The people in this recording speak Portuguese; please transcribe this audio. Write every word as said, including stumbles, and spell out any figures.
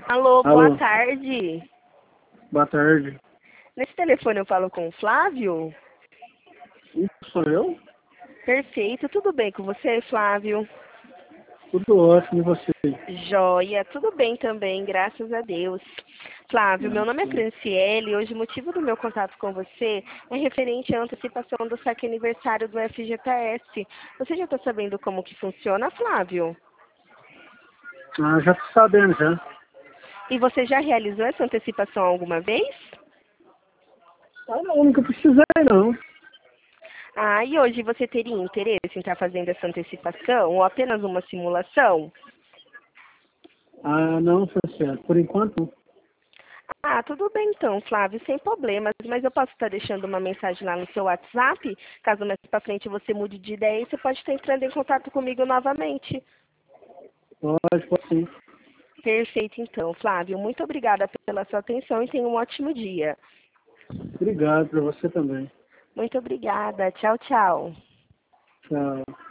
Alô, boa Alô, tarde. boa tarde. Nesse telefone eu falo com o Flávio? Isso sou eu? Perfeito, tudo bem com você, Flávio? Tudo ótimo, e você? Joia, tudo bem também, graças a Deus. Flávio, meu Ah, nome é sim. Franciele e hoje o motivo do meu contato com você é referente à antecipação do saque aniversário do F G T S. Você já está sabendo como que funciona, Flávio? Ah, já tô sabendo já. E você já realizou essa antecipação alguma vez? Ah, não, nunca precisei não. Ah, e hoje você teria interesse em estar fazendo essa antecipação ou apenas uma simulação? Ah, não, Franciele, por enquanto. Ah, tudo bem então, Flávio, sem problemas, mas eu posso estar deixando uma mensagem lá no seu WhatsApp, caso mais pra frente você mude de ideia, e você pode estar entrando em contato comigo novamente. Pode, pode sim. Perfeito então, Flávio, muito obrigada pela sua atenção e tenha um ótimo dia. Obrigado para você também. Muito obrigada, tchau, tchau. Tchau.